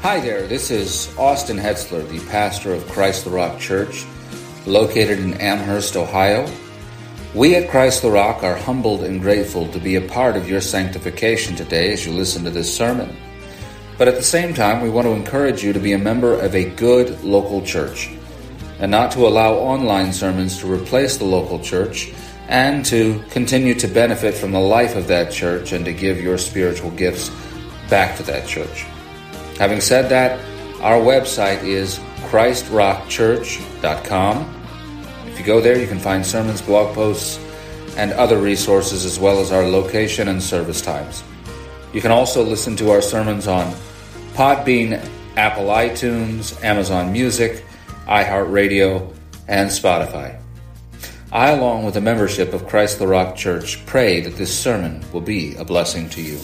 Hi there, this is Austin Hetzler, the pastor of Christ the Rock Church, located in Amherst, Ohio. We at Christ the Rock are humbled and grateful to be a part of your sanctification today as you listen to this sermon. But at the same time, we want to encourage you to be a member of a good local church and not to allow online sermons to replace the local church, and to continue to benefit from the life of that church and to give your spiritual gifts back to that church. Having said that, our website is christrockchurch.com. If you go there, you can find sermons, blog posts, and other resources, as well as our location and service times. You can also listen to our sermons on Podbean, Apple iTunes, Amazon Music, iHeartRadio, and Spotify. I, along with the membership of Christ the Rock Church, pray that this sermon will be a blessing to you.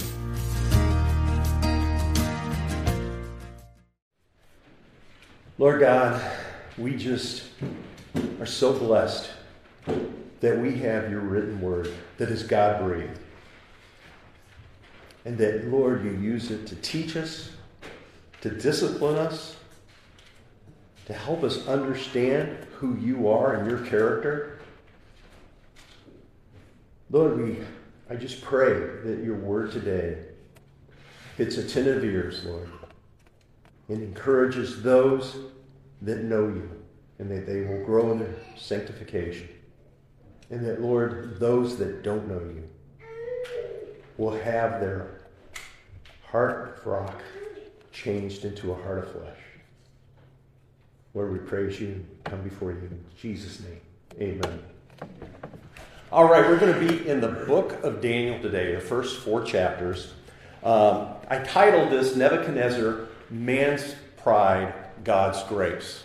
Lord God, we just are so blessed that we have your written word that is God-breathed. And that, Lord, you use it to teach us, to discipline us, to help us understand who you are and your character. Lord, I just pray that your word today hits attentive ears, Lord, and encourages those that know you, and that they will grow in their sanctification. And that, Lord, those that don't know you will have their heart of rock changed into a heart of flesh. Lord, we praise you and come before you in Jesus' name. Amen. All right, we're going to be in the book of Daniel today, the first 4 chapters. I titled this Nebuchadnezzar, Man's Pride, God's Grace.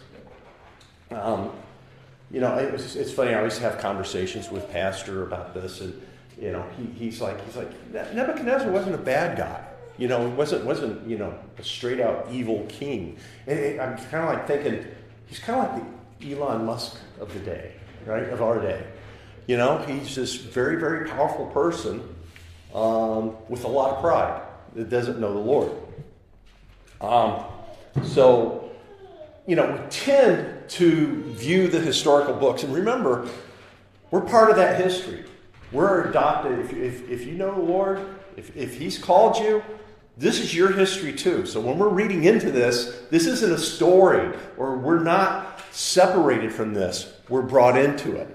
It's funny. I always have conversations with Pastor about this, and he's like Nebuchadnezzar wasn't a bad guy. He wasn't a straight out evil king. And I'm kind of like thinking he's kind of like the Elon Musk of the day, right? Of our day. He's this very, very powerful person with a lot of pride that doesn't know the Lord. We tend to view the historical books, and remember, we're part of that history. We're adopted. If you know the Lord, if He's called you, this is your history too. So when we're reading into this isn't a story, or we're not separated from this. We're brought into it.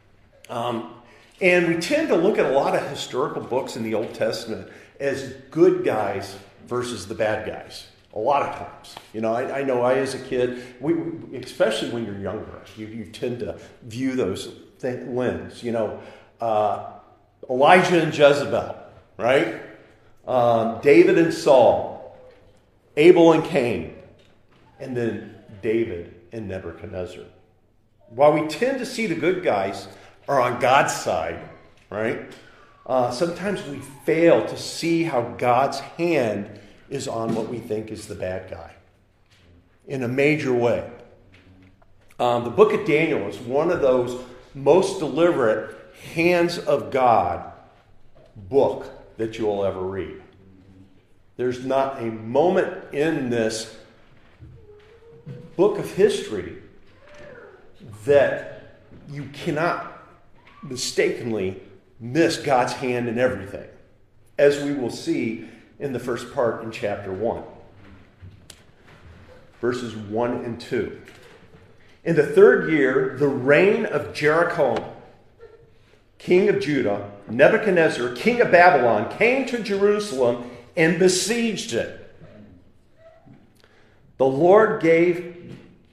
And we tend to look at a lot of historical books in the Old Testament as good guys versus the bad guys. A lot of times. I know I, as a kid, especially when you're younger, you tend to view those lens. Elijah and Jezebel, right? David and Saul, Abel and Cain, and then David and Nebuchadnezzar. While we tend to see the good guys are on God's side, right? Sometimes we fail to see how God's hand is on what we think is the bad guy in a major way. The book of Daniel is one of those most deliberate hands of God book that you'll ever read. There's not a moment in this book of history that you cannot mistakenly miss God's hand in everything, as we will see in the first part in chapter 1. Verses 1 and 2. In the 3rd year, the reign of Jeroboam, king of Judah, Nebuchadnezzar, king of Babylon, came to Jerusalem and besieged it. The Lord gave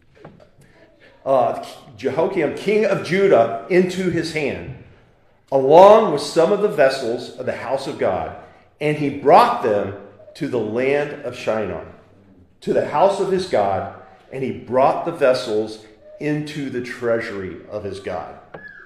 Jehoiakim, king of Judah, into his hand, along with some of the vessels of the house of God, and he brought them to the land of Shinar, to the house of his God, and he brought the vessels into the treasury of his God.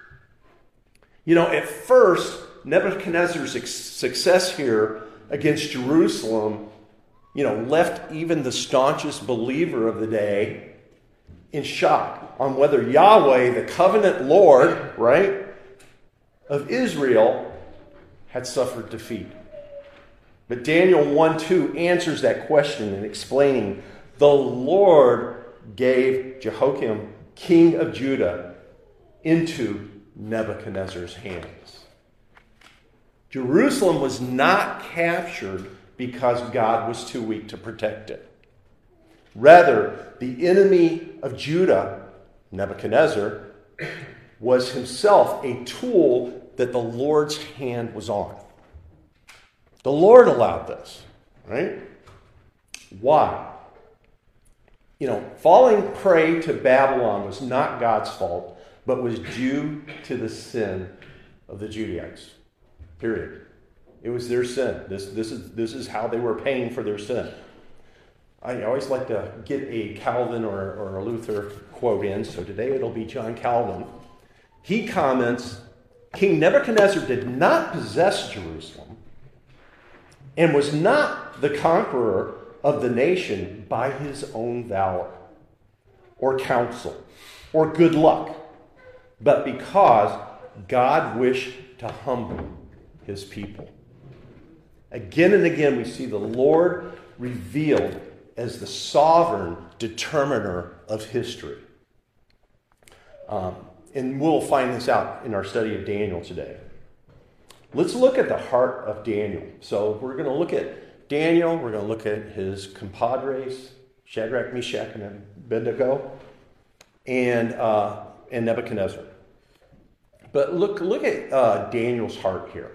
At first, Nebuchadnezzar's success here against Jerusalem, left even the staunchest believer of the day in shock on whether Yahweh, the covenant Lord, right, of Israel, had suffered defeat. But Daniel 1:2 answers that question in explaining the Lord gave Jehoiakim, king of Judah, into Nebuchadnezzar's hands. Jerusalem was not captured because God was too weak to protect it. Rather, the enemy of Judah, Nebuchadnezzar, was himself a tool that the Lord's hand was on. The Lord allowed this, right? Why? Falling prey to Babylon was not God's fault, but was due to the sin of the Judahites. Period. It was their sin. This is how they were paying for their sin. I always like to get a Calvin or a Luther quote in, so today it'll be John Calvin. He comments, King Nebuchadnezzar did not possess Jerusalem and was not the conqueror of the nation by his own valor or counsel or good luck, but because God wished to humble his people. Again and again we see the Lord revealed as the sovereign determiner of history. And we'll find this out in our study of Daniel today. Let's look at the heart of Daniel. So we're going to look at Daniel. We're going to look at his compadres, Shadrach, Meshach, and Abednego, and Nebuchadnezzar. But look at Daniel's heart here.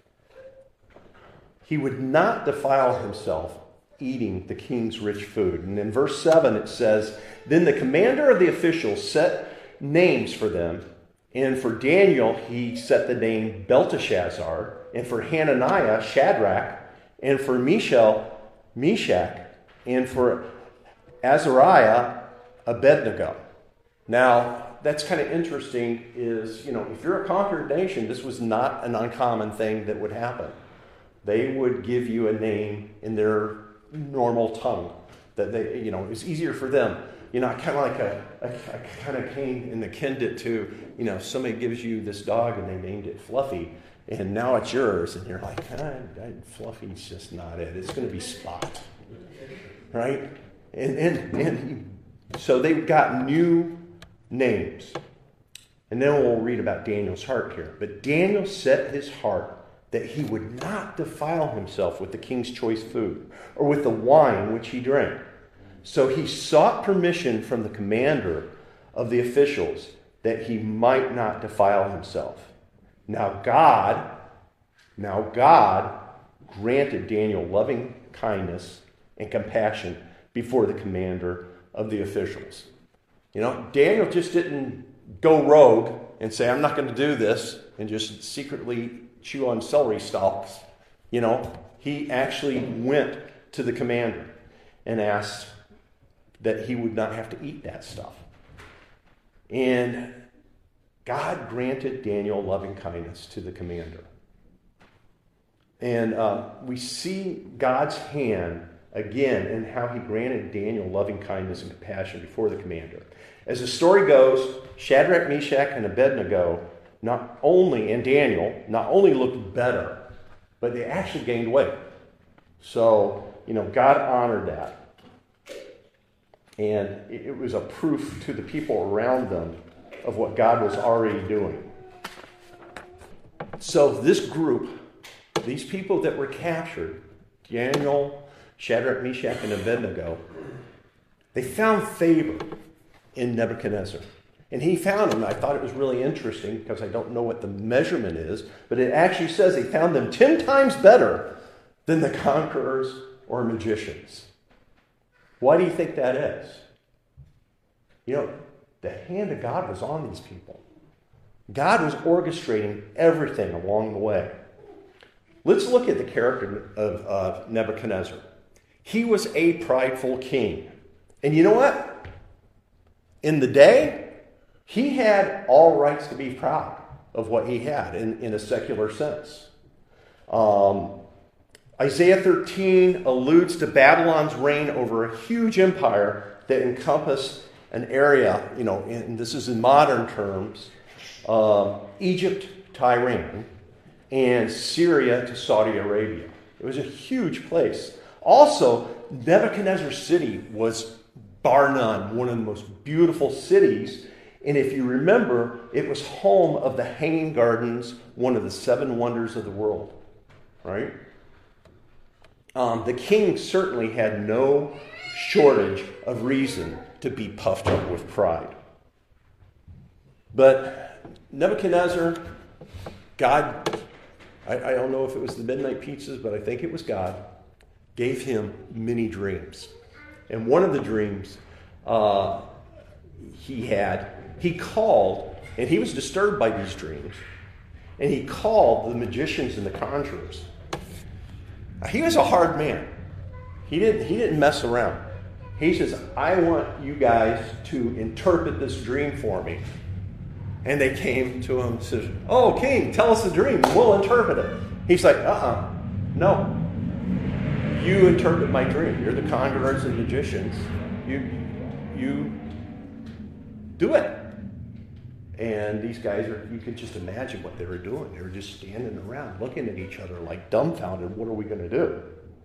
He would not defile himself eating the king's rich food. And in verse 7 it says, Then the commander of the officials set names for them, and for Daniel he set the name Belteshazzar, and for Hananiah, Shadrach, and for Mishael, Meshach, and for Azariah, Abednego. Now, that's kind of interesting is, if you're a conquered nation, this was not an uncommon thing that would happen. They would give you a name in their normal tongue that they, it was easier for them. Kind of like I kind of came and akined it to, somebody gives you this dog and they named it Fluffy, and now it's yours, and you're like, Fluffy's just not it. It's going to be Spot, right? And so they've got new names. And then we'll read about Daniel's heart here. But Daniel set his heart that he would not defile himself with the king's choice food or with the wine which he drank. So he sought permission from the commander of the officials that he might not defile himself. Now God granted Daniel loving kindness and compassion before the commander of the officials. Daniel just didn't go rogue and say, I'm not going to do this, and just secretly chew on celery stalks. He actually went to the commander and asked that he would not have to eat that stuff. And God granted Daniel loving kindness to the commander. And we see God's hand again in how he granted Daniel loving kindness and compassion before the commander. As the story goes, Shadrach, Meshach, and Abednego and Daniel not only looked better, but they actually gained weight. So, God honored that. And it was a proof to the people around them of what God was already doing. So this group, these people that were captured, Daniel, Shadrach, Meshach, and Abednego, they found favor in Nebuchadnezzar. And he found them. I thought it was really interesting because I don't know what the measurement is, but it actually says he found them 10 times better than the conquerors or magicians. Why do you think that is? The hand of God was on these people. God was orchestrating everything along the way. Let's look at the character of Nebuchadnezzar. He was a prideful king. And you know what? In the day, he had all rights to be proud of what he had in a secular sense. Isaiah 13 alludes to Babylon's reign over a huge empire that encompassed an area, and this is in modern terms, Egypt to Iran and Syria to Saudi Arabia. It was a huge place. Also, Nebuchadnezzar's city was, bar none, one of the most beautiful cities. And if you remember, it was home of the Hanging Gardens, one of the 7 wonders of the world. Right? The king certainly had no shortage of reason to be puffed up with pride. But Nebuchadnezzar, God, I don't know if it was the midnight pizzas, but I think it was God, gave him many dreams. And one of the dreams he called, and he was disturbed by these dreams, and he called the magicians and the conjurers. He was a hard man. He didn't mess around. He says, I want you guys to interpret this dream for me. And they came to him and said, oh, king, tell us the dream. We'll interpret it. He's like, no. You interpret my dream. You're the conjurers and magicians. You do it. And these guys you could just imagine what they were doing. They were just standing around looking at each other like dumbfounded. What are we going to do?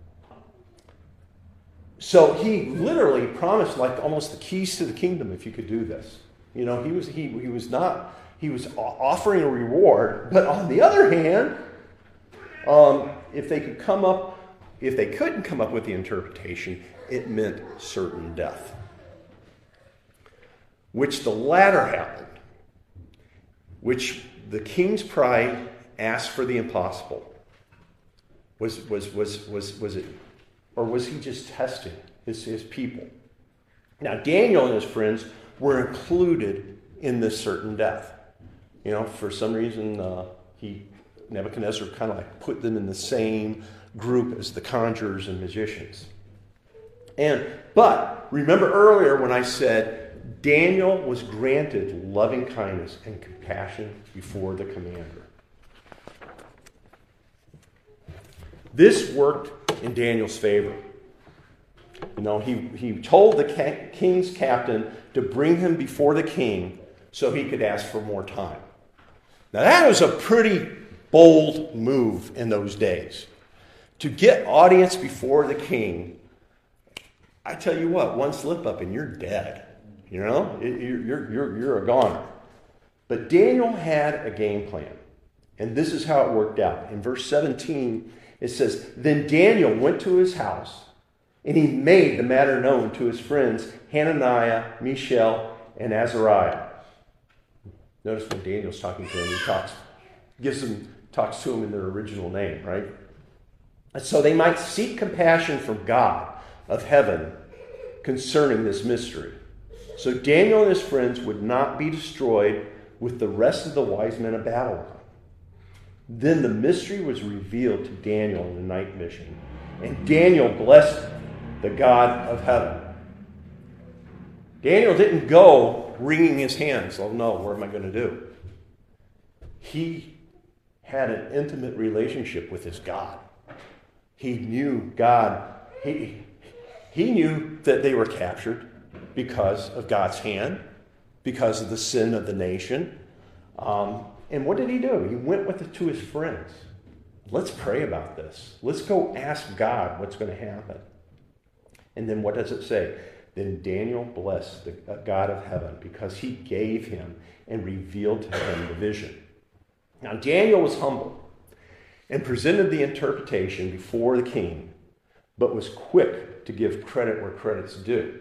So he literally promised like almost the keys to the kingdom if you could do this. You know, he was offering a reward, but on the other hand, if they couldn't come up with the interpretation, it meant certain death. Which the latter happened. Which the king's pride asked for the impossible. Was it, or was he just testing his people? Now Daniel and his friends were included in this certain death. You know, for some reason Nebuchadnezzar kind of like put them in the same group as the conjurers and magicians. But remember earlier when I said Daniel was granted loving kindness and compassion before the commander. This worked in Daniel's favor. You know, he told the king's captain to bring him before the king so he could ask for more time. Now that was a pretty bold move in those days. To get audience before the king, I tell you what, one slip up and you're dead. You know, you're a goner. But Daniel had a game plan. And this is how it worked out. In verse 17, it says, Then Daniel went to his house, and he made the matter known to his friends Hananiah, Mishael, and Azariah. Notice when Daniel's talking to him, he talks to them in their original name, right? And so they might seek compassion from God of heaven concerning this mystery. So Daniel and his friends would not be destroyed with the rest of the wise men of Babylon. Then the mystery was revealed to Daniel in the night vision, and Daniel blessed the God of heaven. Daniel didn't go wringing his hands. Oh no, what am I going to do? He had an intimate relationship with his God. He knew God. He knew that they were captured because of God's hand, because of the sin of the nation. And what did he do? He went to his friends. Let's pray about this. Let's go ask God what's going to happen. And then what does it say? Then Daniel blessed the God of heaven because he gave him and revealed to him the vision. Now Daniel was humble and presented the interpretation before the king, but was quick to give credit where credit's due.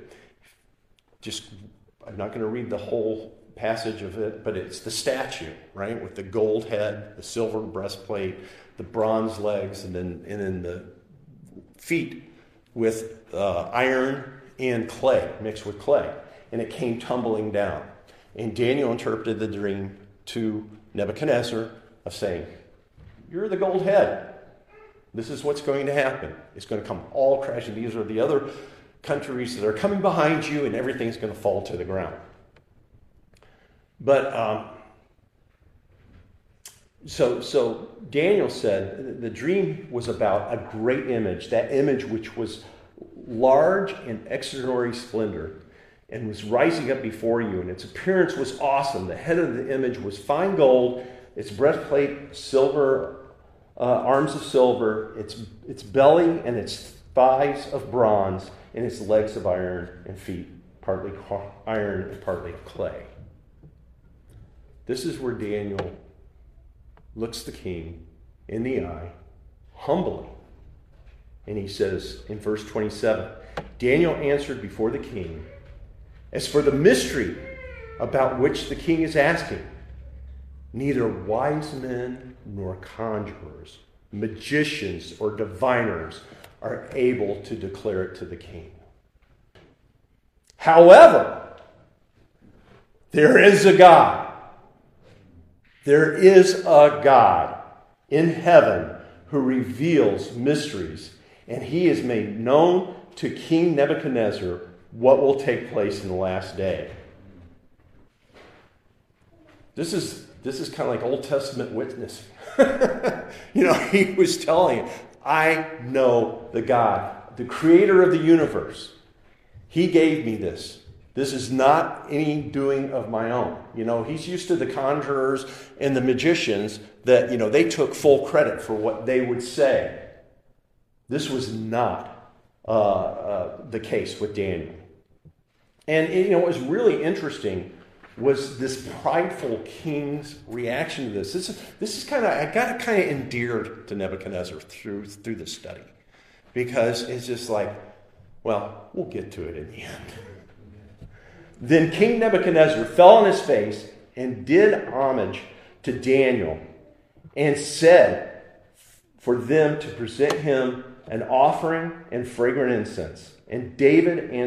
I'm not going to read the whole passage of it, but it's the statue, right? With the gold head, the silver breastplate, the bronze legs, and then the feet with iron and clay, mixed with clay. And it came tumbling down. And Daniel interpreted the dream to Nebuchadnezzar of saying, you're the gold head. This is what's going to happen. It's going to come all crashing. These are the other countries that are coming behind you, and everything's going to fall to the ground. But so Daniel said the dream was about a great image, that image which was large in extraordinary splendor and was rising up before you, and its appearance was awesome. The head of the image was fine gold, its breastplate silver, arms of silver, its belly and its thighs of bronze, and its legs of iron, and feet partly iron and partly clay. This is where Daniel looks the king in the eye, humbly. And he says in verse 27, Daniel answered before the king, as for the mystery about which the king is asking, neither wise men nor conjurers, magicians or diviners are able to declare it to the king. However, there is a God. There is a God in heaven who reveals mysteries, and he has made known to King Nebuchadnezzar what will take place in the last day. This is kind of like Old Testament witness. He was telling him, I know the God, the creator of the universe. He gave me this. This is not any doing of my own. He's used to the conjurers and the magicians that, they took full credit for what they would say. This was not the case with Daniel. And, what was really interesting was this prideful king's reaction to this. This is I got kind of endeared to Nebuchadnezzar through this study. Because it's just like, well, we'll get to it in the end. Then King Nebuchadnezzar fell on his face and did homage to Daniel and said for them to present him an offering and fragrant incense. And the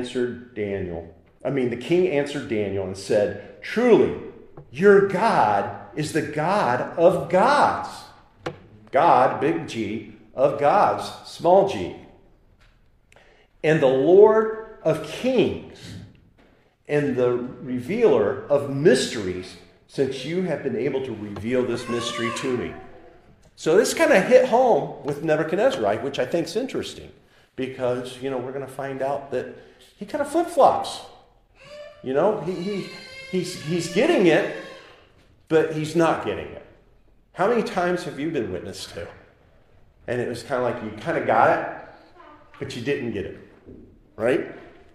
king answered Daniel and said, truly, your God is the God of gods. God, big G, of gods, small g. And the Lord of kings, and the revealer of mysteries, since you have been able to reveal this mystery to me. So this kind of hit home with Nebuchadnezzar, which I think is interesting, because, we're going to find out that he kind of flip-flops. He's getting it, but he's not getting it. How many times have you been witness to? And it was kind of like you kind of got it, but you didn't get it, right?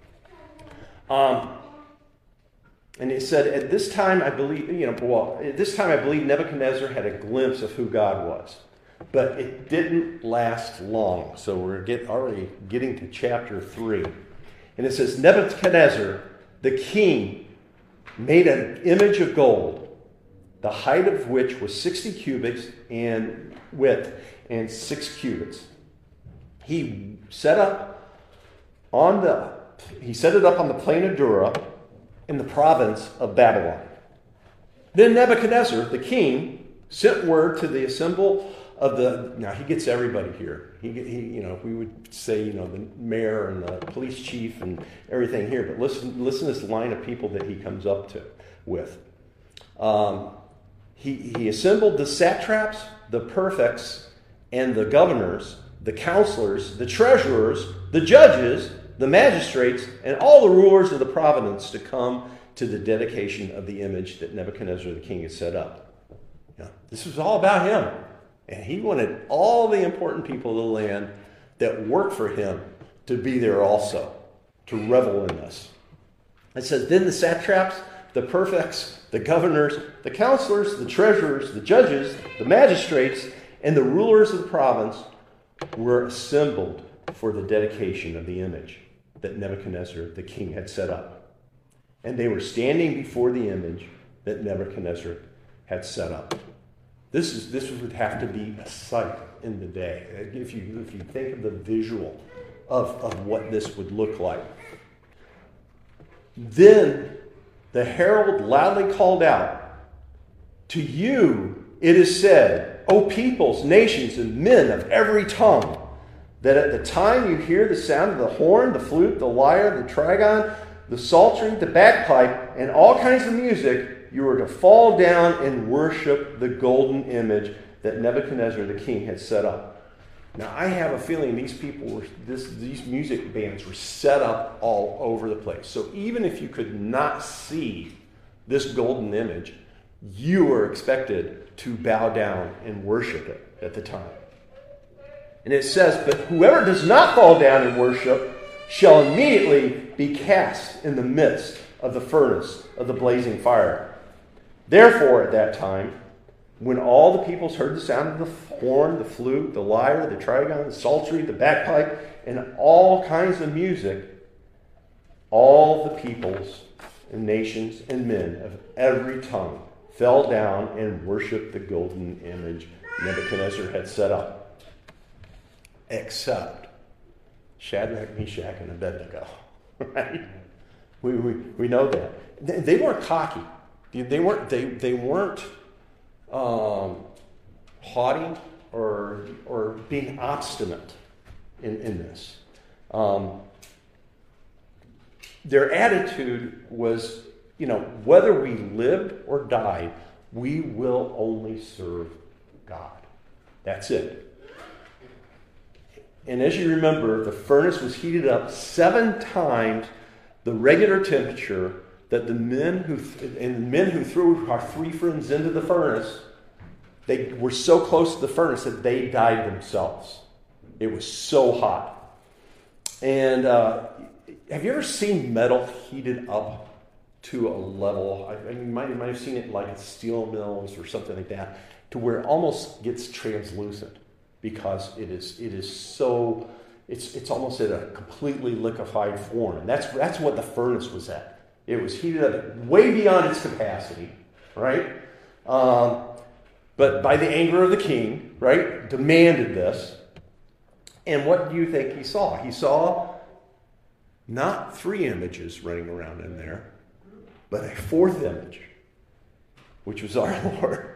And it said, at this time I believe Nebuchadnezzar had a glimpse of who God was. But it didn't last long. So we're already getting to chapter 3. And it says, Nebuchadnezzar, the king, made an image of gold, the height of which was 60 cubits and width and 6 cubits. He set it up on the plain of Dura in the province of Babylon. Then Nebuchadnezzar, the king, sent word to the assembly of the... Now, he gets everybody here. We would say, the mayor and the police chief and everything here. But listen to this line of people that he comes up with. He assembled the satraps, the prefects, and the governors, the counselors, the treasurers, the judges, the magistrates, and all the rulers of the province to come to the dedication of the image that Nebuchadnezzar the king had set up. This was all about him. And he wanted all the important people of the land that worked for him to be there also, to revel in this. It says, then the satraps, the prefects, the governors, the counselors, the treasurers, the judges, the magistrates, and the rulers of the province were assembled for the dedication of the image that Nebuchadnezzar the king had set up. And they were standing before the image that Nebuchadnezzar had set up. This would have to be a sight in the day. If you think of the visual of what this would look like. Then the herald loudly called out, to you it is said, O peoples, nations, and men of every tongue, that at the time you hear the sound of the horn, the flute, the lyre, the trigon, the psaltery, the bagpipe, and all kinds of music, you are to fall down and worship the golden image that Nebuchadnezzar the king had set up. Now, I have a feeling these music bands were set up all over the place. So even if you could not see this golden image, you were expected to bow down and worship it at the time. And it says, but whoever does not fall down and worship shall immediately be cast in the midst of the furnace of the blazing fire. Therefore, at that time, when all the peoples heard the sound of the horn, the flute, the lyre, the trigon, the psaltery, the bagpipe, and all kinds of music, all the peoples and nations and men of every tongue fell down and worshipped the golden image Nebuchadnezzar had set up, except Shadrach, Meshach, and Abednego. Right? We know that. They weren't cocky. They weren't haughty or being obstinate in this. Their attitude was, whether we lived or died, we will only serve God. That's it. And as you remember, the furnace was heated up 7 times the regular temperature that the men who threw our 3 friends into the furnace, they were so close to the furnace that they died themselves. It was so hot. And have you ever seen metal heated up to a level? I mean, you might have seen it like at steel mills or something like that, to where it almost gets translucent because it is so. It's almost at a completely liquefied form, and that's what the furnace was at. It was heated up way beyond its capacity, right? But by the anger of the king, right, demanded this. And what do you think he saw? He saw not 3 images running around in there, but a 4th image, which was our Lord.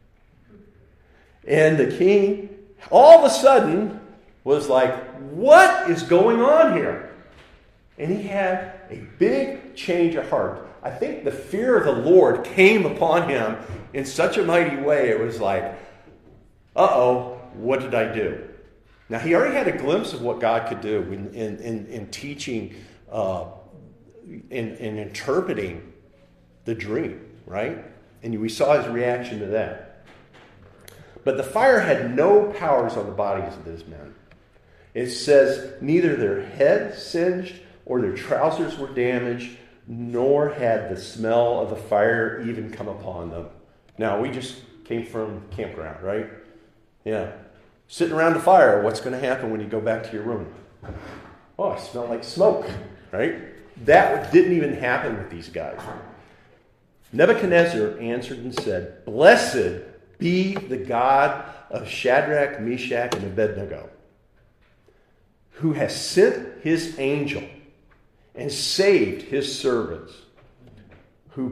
And the king, all of a sudden, was like, what is going on here? And he had a big change of heart. I think the fear of the Lord came upon him in such a mighty way, it was like, uh-oh, what did I do? Now, he already had a glimpse of what God could do in teaching, in interpreting the dream, right? And we saw his reaction to that. But the fire had no powers on the bodies of these men. It says neither their heads singed or their trousers were damaged, nor had the smell of the fire even come upon them. Now, we just came from campground, right? Yeah. Sitting around the fire, what's going to happen when you go back to your room? Oh, I smell like smoke, right? That didn't even happen with these guys. Nebuchadnezzar answered and said, "Blessed be the God of Shadrach, Meshach, and Abednego, who has sent his angel and saved his servants, who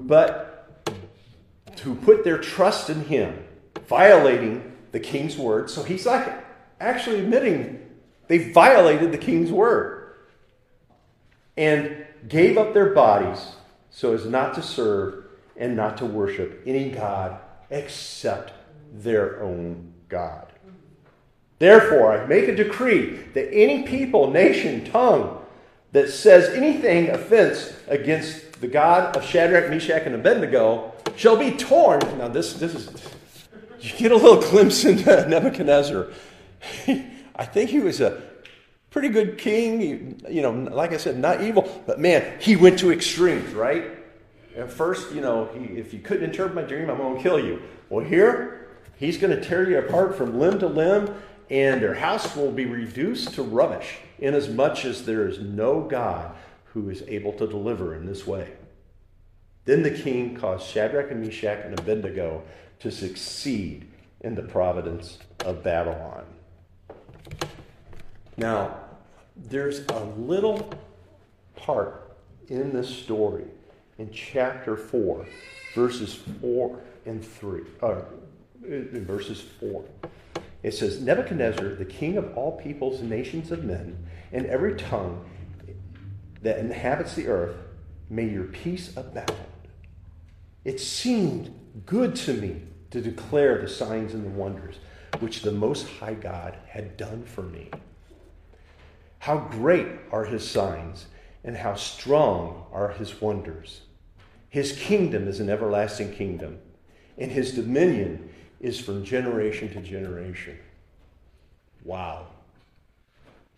put their trust in him, violating the king's word." So he's like actually admitting they violated the king's word, and gave up their bodies so as not to serve and not to worship any god except their own God. Therefore, I make a decree that any people, nation, tongue that says anything offense against the God of Shadrach, Meshach, and Abednego shall be torn. Now, this is, you get a little glimpse into Nebuchadnezzar. I think he was a pretty good king. Like I said, not evil, but man, he went to extremes, right? At first, if you couldn't interpret my dream, I'm going to kill you. Well, here, he's going to tear you apart from limb to limb, and their house will be reduced to rubbish, inasmuch as there is no God who is able to deliver in this way. Then the king caused Shadrach and Meshach and Abednego to succeed in the providence of Babylon. Now, there's a little part in this story in chapter 4, verses 4 and 3. In verses 4. It says, Nebuchadnezzar, the king of all peoples and nations of men, and every tongue that inhabits the earth, may your peace abound. It seemed good to me to declare the signs and the wonders which the Most High God had done for me. How great are his signs, and how strong are his wonders. His kingdom is an everlasting kingdom, and his dominion is from generation to generation. Wow.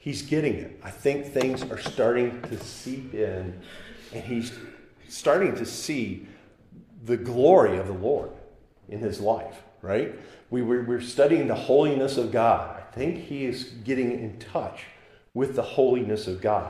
he's getting it. I think things are starting to seep in, and he's starting to see the glory of the Lord in his life, right? We're studying the holiness of God. I think he is getting in touch with the holiness of God.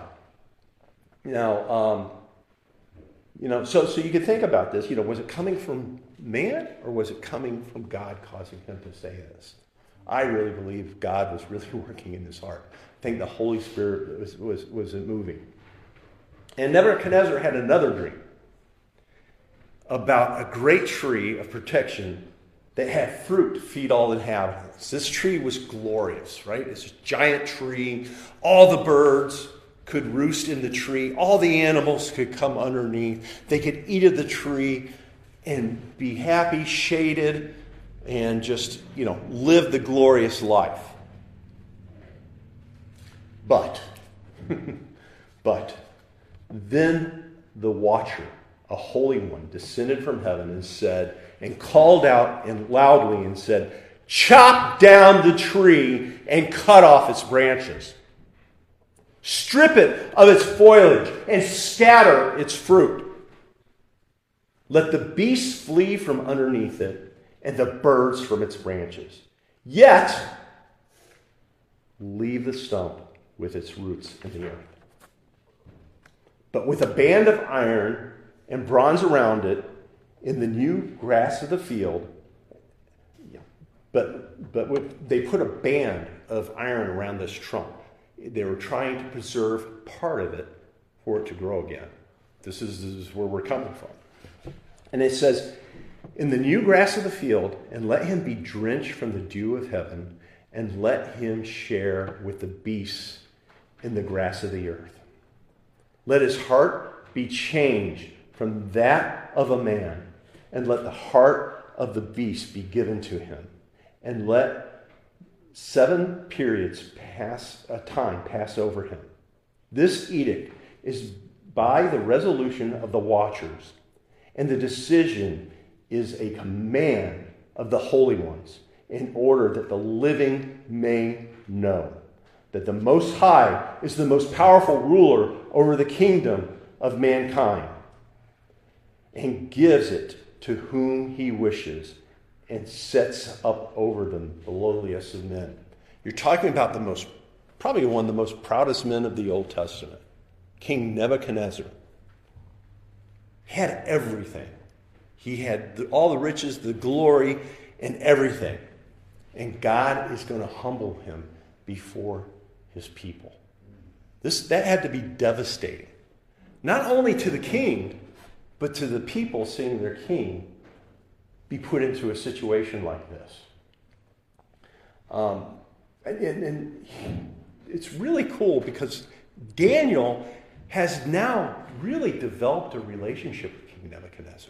Now, so you can think about this. Was it coming from man, or was it coming from God causing him to say this? I really believe God was really working in his heart. I think the Holy Spirit was moving. And Nebuchadnezzar had another dream about a great tree of protection that had fruit to feed all inhabitants. This tree was glorious, right? It's a giant tree. All the birds could roost in the tree. All the animals could come underneath. They could eat of the tree and be happy, shaded, and just, live the glorious life. But then the watcher, a holy one, descended from heaven and called out loudly and said, "Chop down the tree and cut off its branches. Strip it of its foliage and scatter its fruit. Let the beasts flee from underneath it and the birds from its branches. Yet, leave the stump with its roots in the earth. But with a band of iron and bronze around it, in the new grass of the field," they put a band of iron around this trunk. They were trying to preserve part of it for it to grow again. This is where we're coming from. And it says, "In the new grass of the field, and let him be drenched from the dew of heaven, and let him share with the beasts in the grass of the earth. Let his heart be changed from that of a man, and let the heart of the beast be given to him. And let 7 periods pass over him. This edict is by the resolution of the watchers, and the decision is a command of the holy ones, in order that the living may know that the Most High is the most powerful ruler over the kingdom of mankind, and gives it to whom he wishes, and sets up over them the lowliest of men." You're talking about probably one of the most proudest men of the Old Testament, King Nebuchadnezzar. He had everything. He had all the riches, the glory, and everything. And God is going to humble him before his people. That had to be devastating. Not only to the king, but to the people seeing their king be put into a situation like this. And it's really cool because Daniel has now really developed a relationship with King Nebuchadnezzar.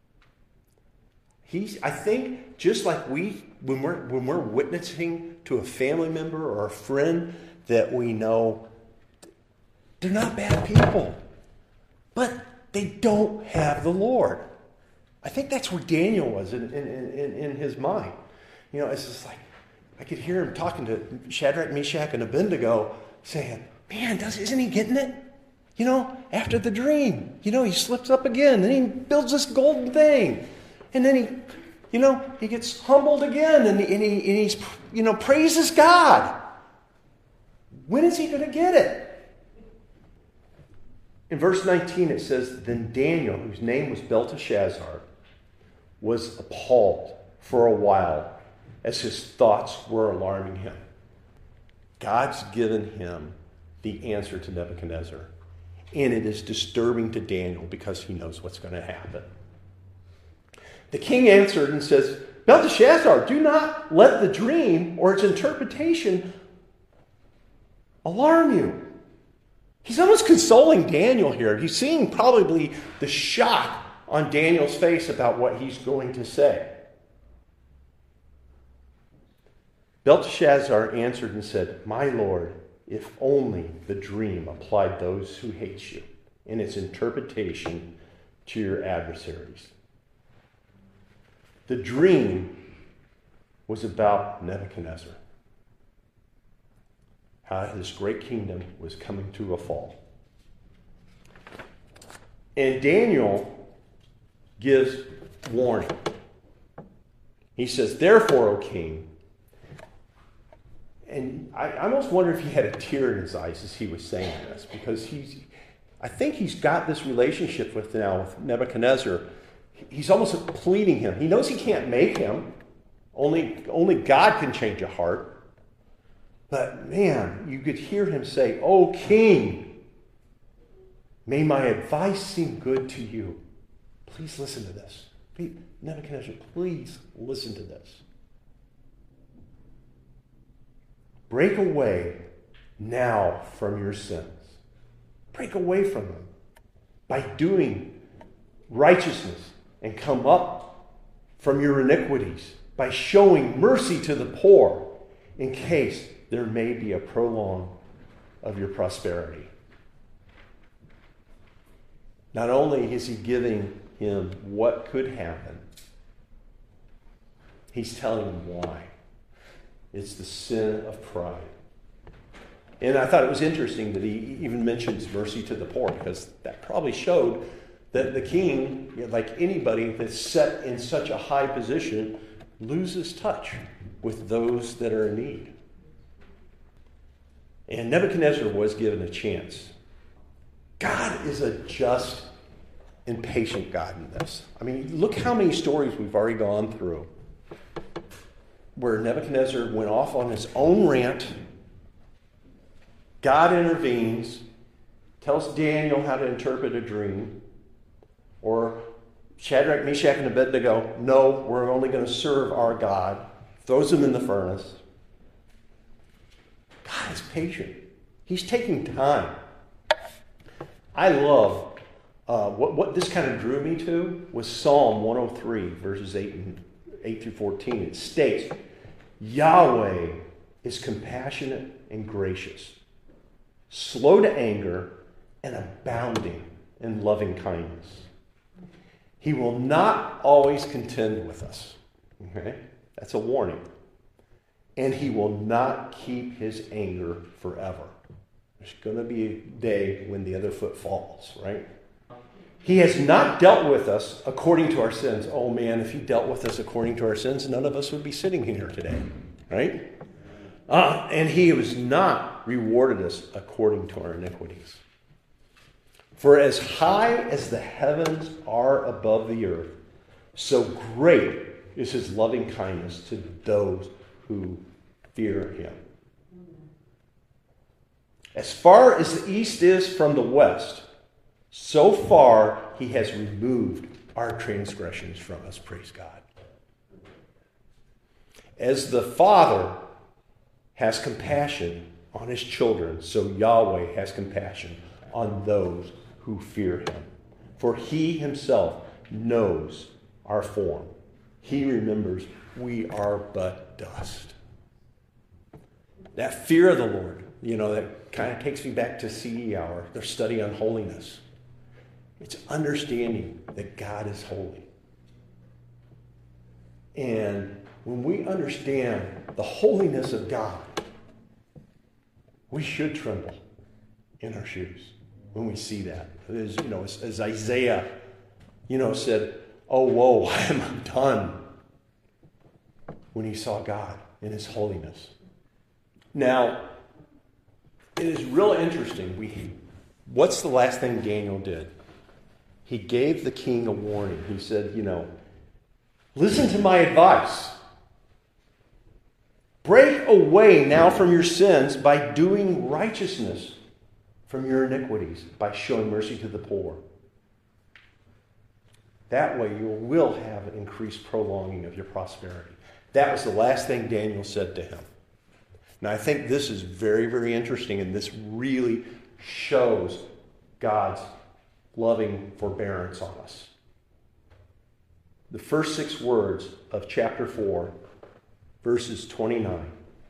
I think, just like when we're witnessing to a family member or a friend that we know, they're not bad people, but they don't have the Lord. I think that's where Daniel was in his mind. It's just like, I could hear him talking to Shadrach, Meshach, and Abednego, saying, "Man, isn't he getting it? After the dream, he slips up again, then he builds this golden thing, and then he gets humbled again, and he's praises God. When is he going to get it?" In verse 19 it says, "Then Daniel, whose name was Belteshazzar, was appalled for a while as his thoughts were alarming him." God's given him the answer to Nebuchadnezzar. And it is disturbing to Daniel because he knows what's going to happen. The king answered and says, "Belteshazzar, do not let the dream or its interpretation alarm you." He's almost consoling Daniel here. He's seeing probably the shock on Daniel's face about what he's going to say. Belteshazzar answered and said, "My lord, if only the dream applied those who hate you, and its interpretation to your adversaries." The dream was about Nebuchadnezzar. how this great kingdom was coming to a fall. And Daniel gives warning. He says, therefore, O king, and I almost wonder if he had a tear in his eyes as he was saying this, because I think he's got this relationship with Nebuchadnezzar. He's almost pleading him. He knows he can't make him. Only God can change a heart. But man, you could hear him say, O king, may my advice seem good to you. Please listen to this. Nebuchadnezzar, please listen to this. Break away now from your sins. Break away from them by doing righteousness and come up from your iniquities by showing mercy to the poor in case there may be a prolong of your prosperity. Not only is he giving him what could happen, he's telling him why. It's the sin of pride. And I thought it was interesting that he even mentions mercy to the poor, because that probably showed that the king, like anybody that's set in such a high position, loses touch with those that are in need. And Nebuchadnezzar was given a chance. God is a just and patient God in this. I mean, look how many stories we've already gone through where Nebuchadnezzar went off on his own rant. God intervenes, tells Daniel how to interpret a dream, or Shadrach, Meshach, and Abednego, no, we're only going to serve our God, throws them in the furnace. God is patient. He's taking time. I love what this kind of drew me to was Psalm 103, verses 8 through 14. It states, Yahweh is compassionate and gracious, slow to anger, and abounding in loving kindness. He will not always contend with us. Okay? That's a warning. And he will not keep his anger forever. There's going to be a day when the other foot falls, right? He has not dealt with us according to our sins. Oh man, if he dealt with us according to our sins, none of us would be sitting here today, right? And he has not rewarded us according to our iniquities. For as high as the heavens are above the earth, so great is his loving kindness to those who fear him. As far as the east is from the west, so far he has removed our transgressions from us, praise God. As the Father has compassion on his children, so Yahweh has compassion on those who fear him. For he himself knows our form. He remembers we are but dust. That fear of the Lord, that kind of takes me back to CE Hour, their study on holiness. It's understanding that God is holy. And when we understand the holiness of God, we should tremble in our shoes when we see that. As Isaiah, said, oh, woe, I am undone, when he saw God in his holiness. Now, it is real interesting. What's the last thing Daniel did? He gave the king a warning. He said, listen to my advice. Break away now from your sins by doing righteousness from your iniquities, by showing mercy to the poor. That way you will have an increased prolonging of your prosperity. That was the last thing Daniel said to him. Now, I think this is very, very interesting, and this really shows God's loving forbearance on us. The first 6 words of chapter 4, verses 29.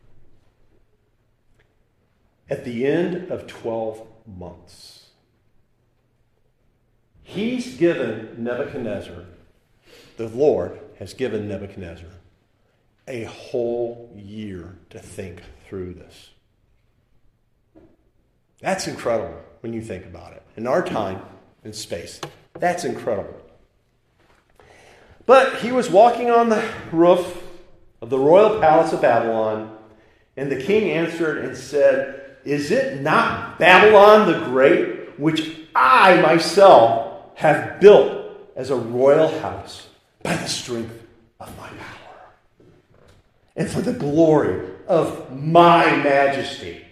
At the end of 12 months, he's given Nebuchadnezzar, the Lord has given Nebuchadnezzar, a whole year to think through this. That's incredible when you think about it. In our time and space, that's incredible. But he was walking on the roof of the royal palace of Babylon, and the king answered and said, "Is it not Babylon the Great, which I myself have built as a royal house by the strength of my power, and for the glory of my majesty?"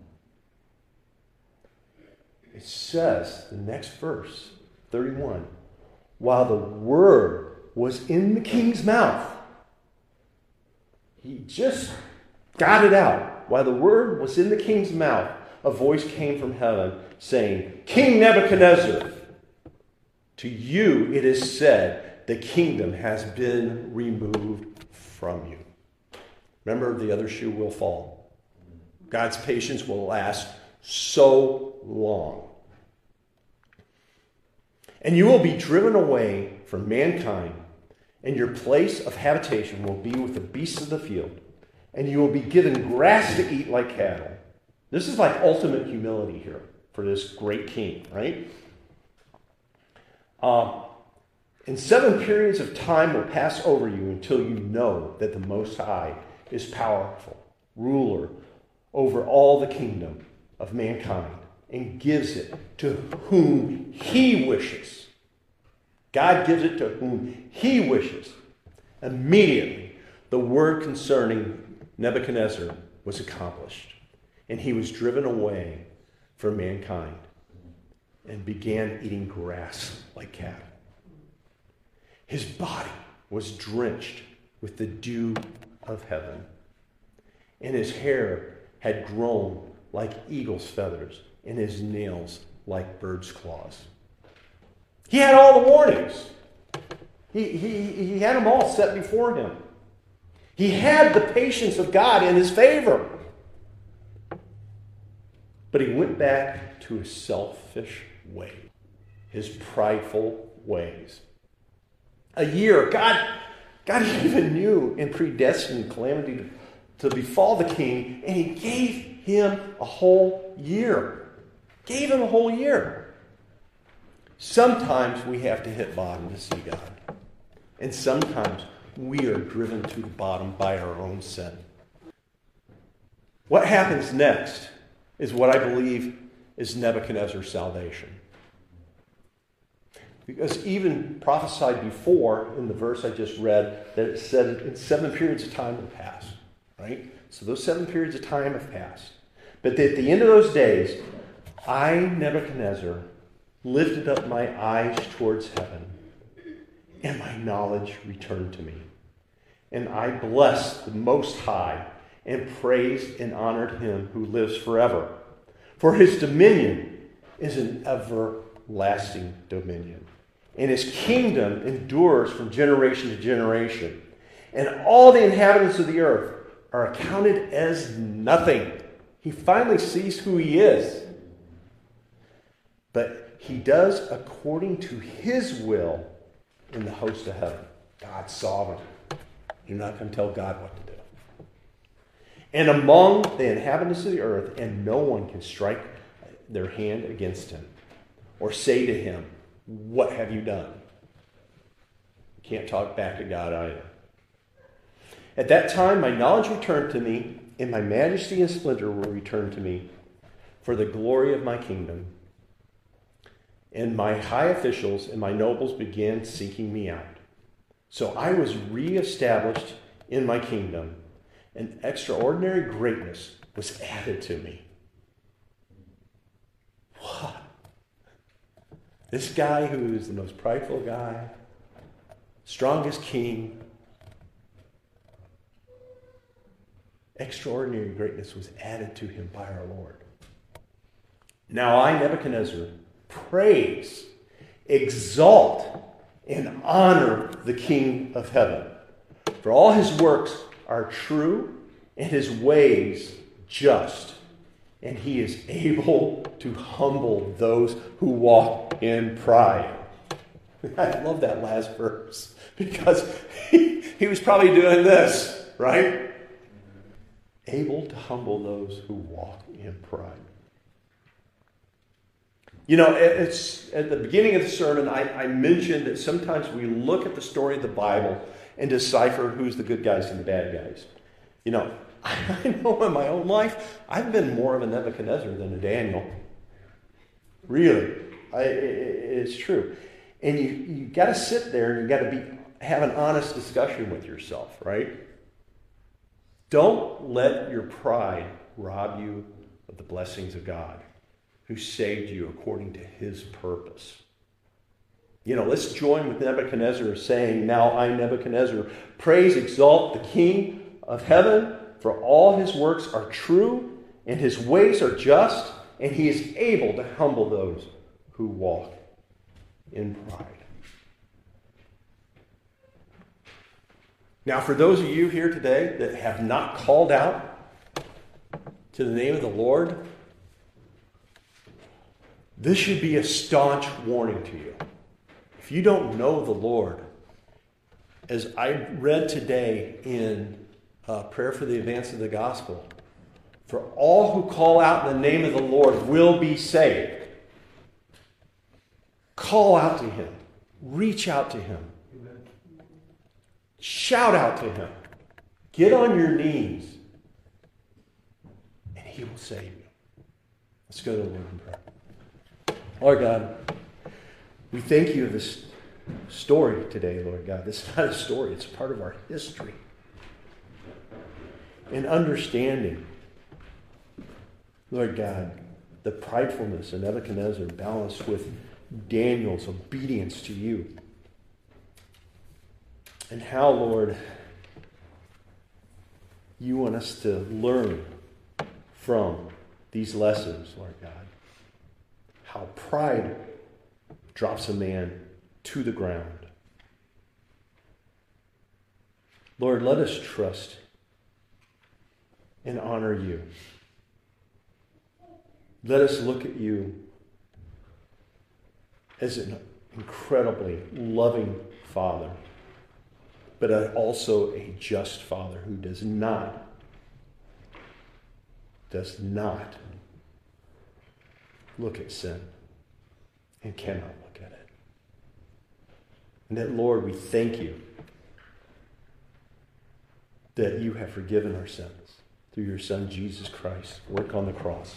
It says, the next verse, 31, while the word was in the king's mouth. He just got it out. While the word was in the king's mouth, a voice came from heaven saying, "King Nebuchadnezzar, to you it is said, the kingdom has been removed from you." Remember, the other shoe will fall. God's patience will last so long. "And you will be driven away from mankind, and your place of habitation will be with the beasts of the field, and you will be given grass to eat like cattle." This is like ultimate humility here for this great king, right? "And 7 periods of time will pass over you until you know that the Most High is powerful, ruler over all the kingdom of mankind, and gives it to whom he wishes." God gives it to whom he wishes. Immediately, the word concerning Nebuchadnezzar was accomplished, and he was driven away from mankind and began eating grass like cattle. His body was drenched with the dew of heaven, and his hair had grown like eagle's feathers, and his nails like bird's claws. He had all the warnings. He had them all set before him. He had the patience of God in his favor. But he went back to his selfish way, his prideful ways. A year, God even knew and predestined calamity to befall the king, and he gave him a whole year. Gave him a whole year. Sometimes we have to hit bottom to see God. And sometimes we are driven to the bottom by our own sin. What happens next is what I believe is Nebuchadnezzar's salvation. Because even prophesied before in the verse I just read that it said in 7 periods of time will pass. Right? So those 7 periods of time have passed. But at the end of those days, I, Nebuchadnezzar, lifted up my eyes towards heaven, and my knowledge returned to me. And I blessed the Most High, and praised and honored him who lives forever. For his dominion is an everlasting dominion, and his kingdom endures from generation to generation. And all the inhabitants of the earth are accounted as nothing. He finally sees who he is. But he does according to his will in the host of heaven. God's sovereign. You're not going to tell God what to do. And among the inhabitants of the earth, and no one can strike their hand against him or say to him, "What have you done?" You can't talk back to God either. At that time, my knowledge returned to me, and my majesty and splendor will return to me for the glory of my kingdom. And my high officials and my nobles began seeking me out. So I was reestablished in my kingdom, and extraordinary greatness was added to me. What? This guy who is the most prideful guy, strongest king, extraordinary greatness was added to him by our Lord. Now I, Nebuchadnezzar, praise, exalt, and honor the King of heaven. For all his works are true, and his ways just. And he is able to humble those who walk in pride. I love that last verse, because he was probably doing this, right? Able to humble those who walk in pride. It's at the beginning of the sermon, I mentioned that sometimes we look at the story of the Bible and decipher who's the good guys and the bad guys. I know in my own life, I've been more of a Nebuchadnezzar than a Daniel. Really. It's true. And you got to sit there and you got to have an honest discussion with yourself, right? Don't let your pride rob you of the blessings of God, who saved you according to his purpose. Let's join with Nebuchadnezzar saying, "Now I, Nebuchadnezzar, praise, exalt the King of heaven, for all his works are true, and his ways are just, and he is able to humble those who walk in pride." Now, for those of you here today that have not called out to the name of the Lord, this should be a staunch warning to you. If you don't know the Lord, as I read today in Prayer for the Advance of the Gospel, for all who call out in the name of the Lord will be saved. Call out to him. Reach out to him. Shout out to him. Get on your knees. And he will save you. Let's go to the Lord in prayer. Lord God, we thank you for this story today, Lord God. This is not a story. It's part of our history. And understanding, Lord God, the pridefulness of Nebuchadnezzar balanced with Daniel's obedience to you. And how, Lord, you want us to learn from these lessons, Lord God. How pride drops a man to the ground. Lord, let us trust and honor you. Let us look at you as an incredibly loving Father, but also a just Father who does not look at sin and cannot look at it. And that, Lord, we thank you that you have forgiven our sins through your Son, Jesus Christ, work on the cross.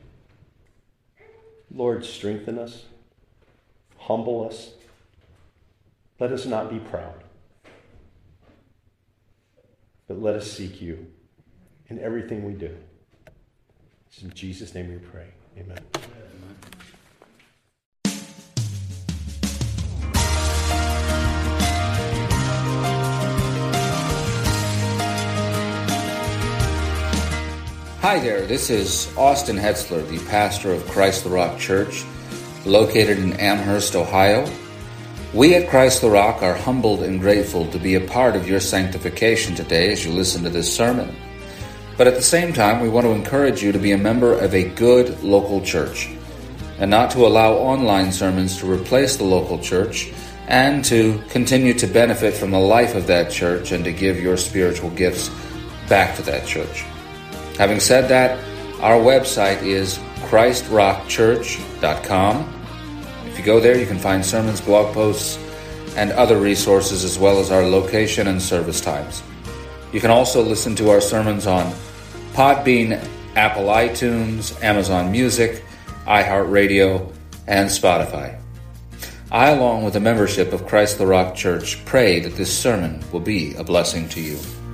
Lord, strengthen us, humble us. Let us not be proud, but let us seek you in everything we do. It's in Jesus' name we pray. Amen. Hi there, this is Austin Hetzler, the pastor of Christ the Rock Church, located in Amherst, Ohio. We at Christ the Rock are humbled and grateful to be a part of your sanctification today as you listen to this sermon. But at the same time, we want to encourage you to be a member of a good local church and not to allow online sermons to replace the local church, and to continue to benefit from the life of that church and to give your spiritual gifts back to that church. Having said that, our website is christrockchurch.com. If you go there, you can find sermons, blog posts, and other resources, as well as our location and service times. You can also listen to our sermons on Podbean, Apple iTunes, Amazon Music, iHeartRadio, and Spotify. I, along with the membership of Christ the Rock Church, pray that this sermon will be a blessing to you.